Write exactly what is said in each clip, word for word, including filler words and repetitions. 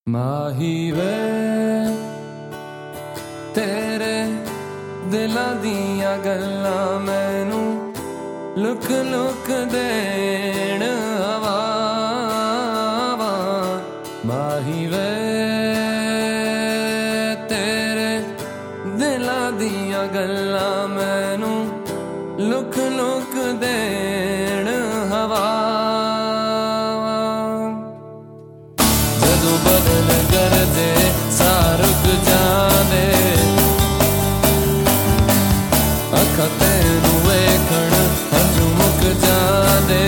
माही वे तेरे दिलां दियां गल्लां मैनू लुक लुक देण हवावां। माही वे तेरे दिलां दियां गल्लां मैनू लुक लुक देण हवावां। जदों बदल गरजे सा रुक जांदे अखां तैनू वेखण हंझू मुक जांदे।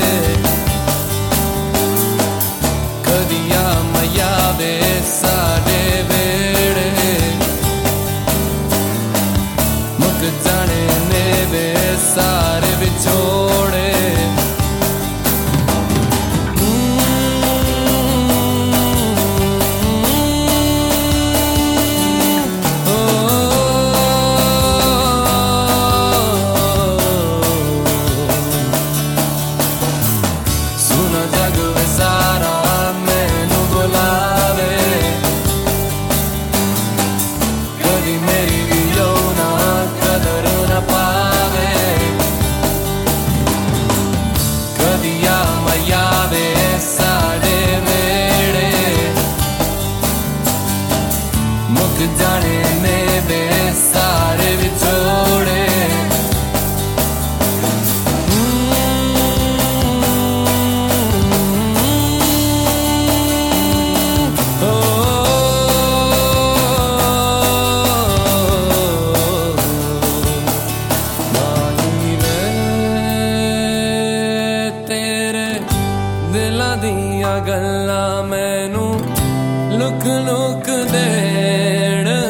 कदी आ मयावे साडे वेड़े मुक जाने ने वे सारे विछोड़े। मुक जाने ने वे सारे विछोड़े। माही वे तेरे दिलां दियां गल्लां मैनू लुक लुक देण